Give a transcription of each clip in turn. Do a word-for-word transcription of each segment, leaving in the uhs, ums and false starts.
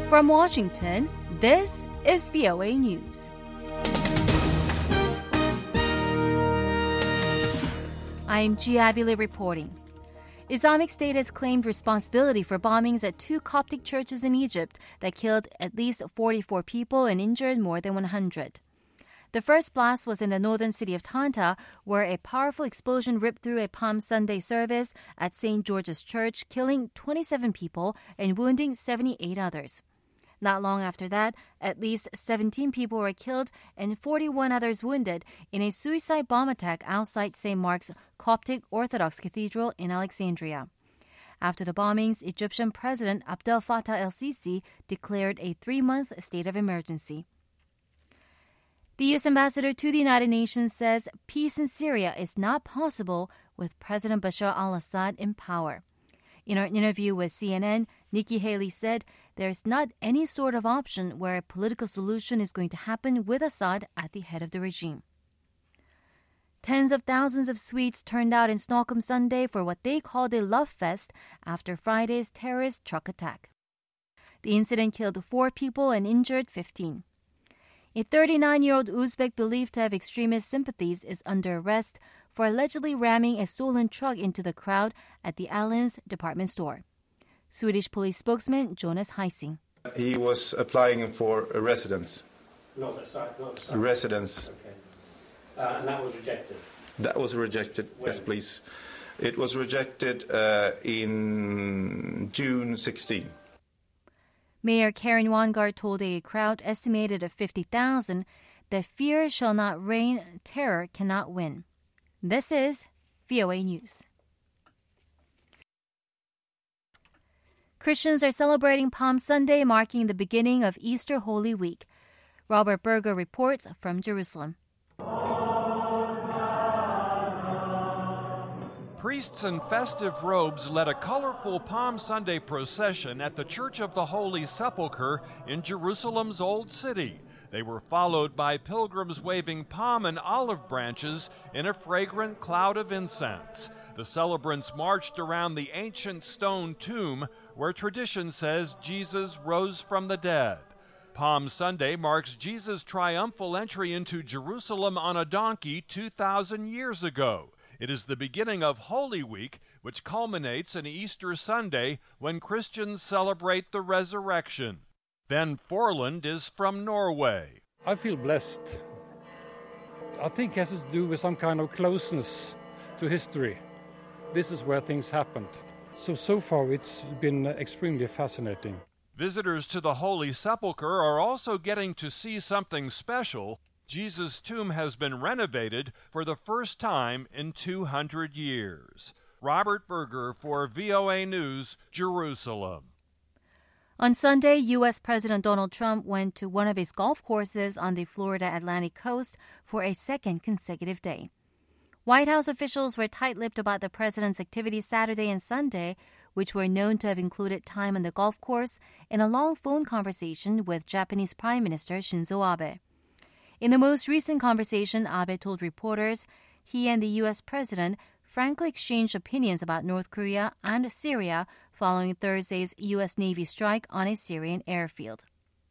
From Washington, this is V O A News. I'm Gia Lee reporting. Islamic State has claimed responsibility for bombings at two Coptic churches in Egypt that killed at least forty-four people and injured more than one hundred. The first blast was in the northern city of Tanta, where a powerful explosion ripped through a Palm Sunday service at Saint George's Church, killing twenty-seven people and wounding seventy-eight others. Not long after that, at least seventeen people were killed and forty-one others wounded in a suicide bomb attack outside Saint Mark's Coptic Orthodox Cathedral in Alexandria. After the bombings, Egyptian President Abdel Fattah el-Sisi declared a three-month state of emergency. The U S ambassador to the United Nations says peace in Syria is not possible with President Bashar al-Assad in power. In an interview with C N N, Nikki Haley said there's not any sort of option where a political solution is going to happen with Assad at the head of the regime. Tens of thousands of Swedes turned out in Stockholm Sunday for what they called a love fest after Friday's terrorist truck attack. The incident killed four people and injured fifteen. A thirty-nine-year-old Uzbek believed to have extremist sympathies is under arrest for allegedly ramming a stolen truck into the crowd at the Allen's department store. Swedish police spokesman Jonas Heising. He was applying for a residence. Not a site, not a site. A residence. Okay. Uh, and that was rejected? That was rejected, when? Yes, please. It was rejected uh, in June sixteenth. Mayor Karen Wangard told a crowd estimated at fifty thousand that fear shall not reign, terror cannot win. This is V O A News. Christians are celebrating Palm Sunday, marking the beginning of Easter Holy Week. Robert Berger reports from Jerusalem. Priests in festive robes led a colorful Palm Sunday procession at the Church of the Holy Sepulchre in Jerusalem's Old City. They were followed by pilgrims waving palm and olive branches in a fragrant cloud of incense. The celebrants marched around the ancient stone tomb where tradition says Jesus rose from the dead. Palm Sunday marks Jesus' triumphal entry into Jerusalem on a donkey two thousand years ago. It is the beginning of Holy Week, which culminates in Easter Sunday when Christians celebrate the resurrection. Ben Forland is from Norway. I feel blessed. I think it has to do with some kind of closeness to history. This is where things happened. So, so far it's been extremely fascinating. Visitors to the Holy Sepulchre are also getting to see something special. Jesus' tomb has been renovated for the first time in two hundred years. Robert Berger for V O A News, Jerusalem. On Sunday, U S President Donald Trump went to one of his golf courses on the Florida Atlantic coast for a second consecutive day. White House officials were tight-lipped about the president's activities Saturday and Sunday, which were known to have included time on the golf course and a long phone conversation with Japanese Prime Minister Shinzo Abe. In the most recent conversation, Abe told reporters he and the U S president frankly exchanged opinions about North Korea and Syria following Thursday's U S Navy strike on a Syrian airfield.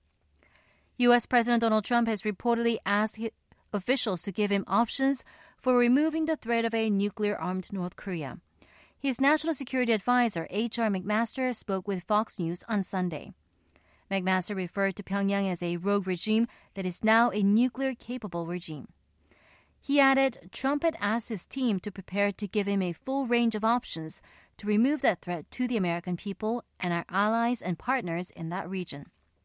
U S President Donald Trump has reportedly asked officials to give him options for removing the threat of a nuclear-armed North Korea. His national security advisor, H R McMaster, spoke with Fox News on Sunday. McMaster referred to Pyongyang as a rogue regime that is now a nuclear-capable regime. He added Trump had asked his team to prepare to give him a full range of options to remove that threat to the American people and our allies and partners in that region.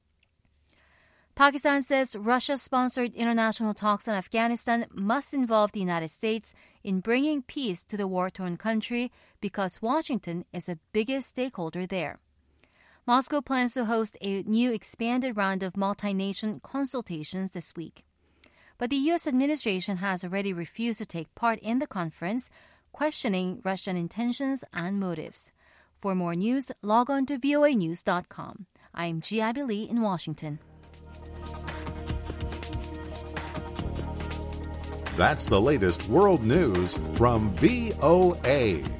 Pakistan says Russia-sponsored international talks on Afghanistan must involve the United States in bringing peace to the war-torn country because Washington is the biggest stakeholder there. Moscow plans to host a new expanded round of multi-nation consultations this week. But the U S administration has already refused to take part in the conference, questioning Russian intentions and motives. For more news, log on to V O A news dot com. I'm Gia Lee in Washington. That's the latest world news from V O A.